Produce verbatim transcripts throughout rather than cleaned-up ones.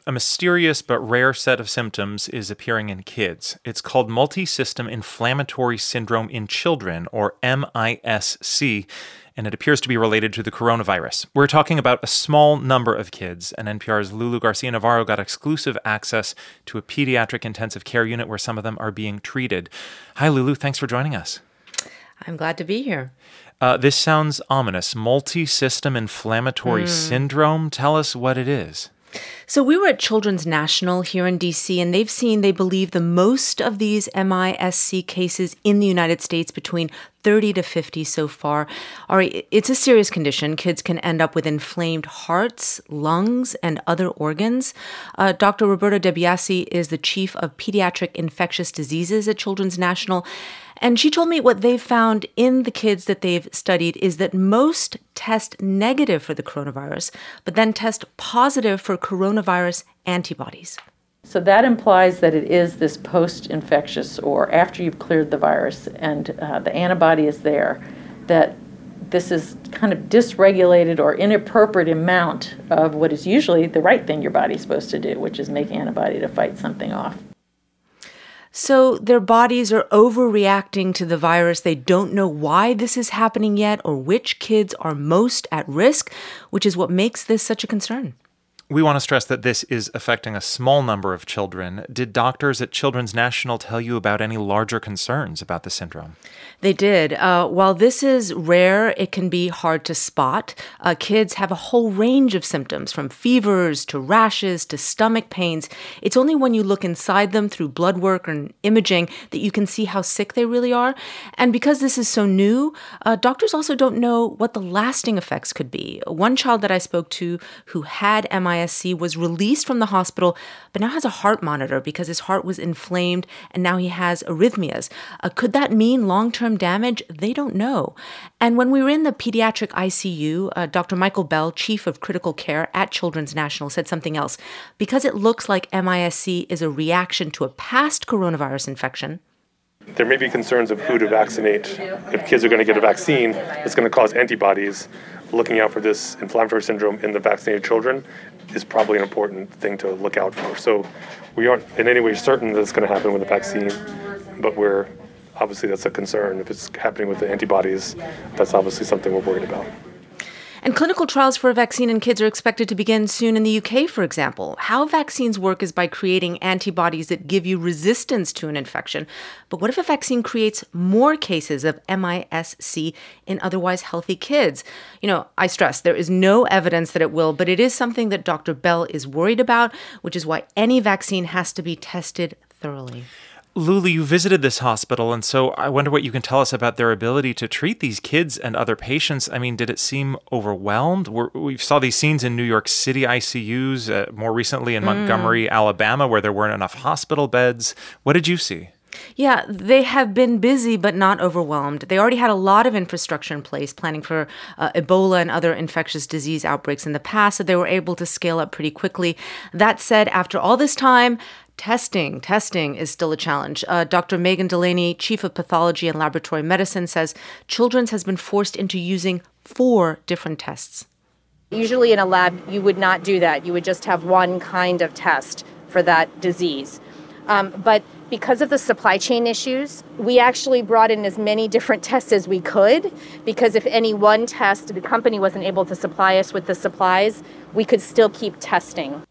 a mysterious but rare set of symptoms is appearing in kids. It's called multisystem inflammatory syndrome in children, or M I S C, and it appears to be related to the coronavirus. We're talking about a small number of kids, and N P R's Lulu Garcia-Navarro got exclusive access to a pediatric intensive care unit where some of them are being treated. Hi, Lulu. Thanks for joining us. I'm glad to be here. Uh, this sounds ominous. Multisystem inflammatory mm. syndrome. Tell us what it is. So we were at Children's National here in D C, and they've seen, they believe, the most of these M I S C cases in the United States, between thirty to fifty so far. All right, it's a serious condition. Kids can end up with inflamed hearts, lungs, and other organs. Uh, Doctor Roberto DeBiase is the chief of pediatric infectious diseases at Children's National. And she told me what they've found in the kids that they've studied is that most test negative for the coronavirus, but then test positive for coronavirus antibodies. So that implies that it is this post-infectious, or after you've cleared the virus and uh, the antibody is there, that this is kind of dysregulated or inappropriate amount of what is usually the right thing your body's supposed to do, which is make antibody to fight something off. So their bodies are overreacting to the virus. They don't know why this is happening yet or which kids are most at risk, which is what makes this such a concern. We want to stress that this is affecting a small number of children. Did doctors at Children's National tell you about any larger concerns about the syndrome? They did. Uh, while this is rare, it can be hard to spot. Uh, kids have a whole range of symptoms, from fevers to rashes to stomach pains. It's only when you look inside them through blood work or imaging that you can see how sick they really are. And because this is so new, uh, doctors also don't know what the lasting effects could be. One child that I spoke to who had M I S C was released from the hospital, but now has a heart monitor because his heart was inflamed and now he has arrhythmias. Uh, could that mean long-term damage? They don't know. And when we were in the pediatric I C U, uh, Doctor Michael Bell, chief of critical care at Children's National, said something else. Because it looks like M I S C is a reaction to a past coronavirus infection, there may be concerns of who to vaccinate. If kids are going to get a vaccine, it's going to cause antibodies. Looking out for this inflammatory syndrome in the vaccinated children is probably an important thing to look out for. So we aren't in any way certain that it's going to happen with the vaccine, but we're obviously that's a concern. If it's happening with the antibodies, that's obviously something we're worried about. And clinical trials for a vaccine in kids are expected to begin soon in the U K, for example. How vaccines work is by creating antibodies that give you resistance to an infection. But what if a vaccine creates more cases of M I S C in otherwise healthy kids? You know, I stress there is no evidence that it will, but it is something that Doctor Bell is worried about, which is why any vaccine has to be tested thoroughly. Lulu, you visited this hospital, and so I wonder what you can tell us about their ability to treat these kids and other patients. I mean, did it seem overwhelmed? We're, we saw these scenes in New York City I C Us, uh, more recently in mm. Montgomery, Alabama, where there weren't enough hospital beds. What did you see? Yeah, they have been busy but not overwhelmed. They already had a lot of infrastructure in place, planning for uh, Ebola and other infectious disease outbreaks in the past, so they were able to scale up pretty quickly. That said, after all this time, Testing, testing is still a challenge. Uh, Doctor Megan Delaney, chief of pathology and laboratory medicine, says Children's has been forced into using four different tests. Usually in a lab, you would not do that. You would just have one kind of test for that disease. Um, but because of the supply chain issues, we actually brought in as many different tests as we could, because if any one test, the company wasn't able to supply us with the supplies, we could still keep testing.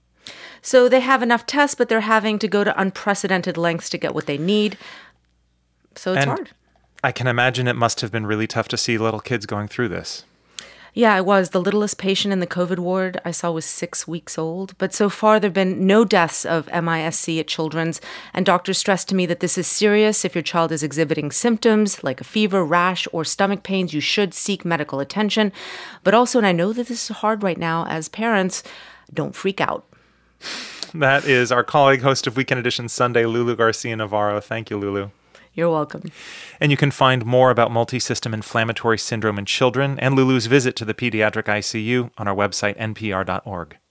So they have enough tests, but they're having to go to unprecedented lengths to get what they need. So it's and hard. I can imagine it must have been really tough to see little kids going through this. Yeah, it was. The littlest patient in the COVID ward I saw was six weeks old. But so far, there have been no deaths of M I S C at Children's. And doctors stressed to me that this is serious. If your child is exhibiting symptoms like a fever, rash, or stomach pains, you should seek medical attention. But also, and I know that this is hard right now as parents, don't freak out. That is our colleague, host of Weekend Edition Sunday, Lulu Garcia-Navarro. Thank you, Lulu. You're welcome. And you can find more about multisystem inflammatory syndrome in children and Lulu's visit to the pediatric I C U on our website, N P R dot org.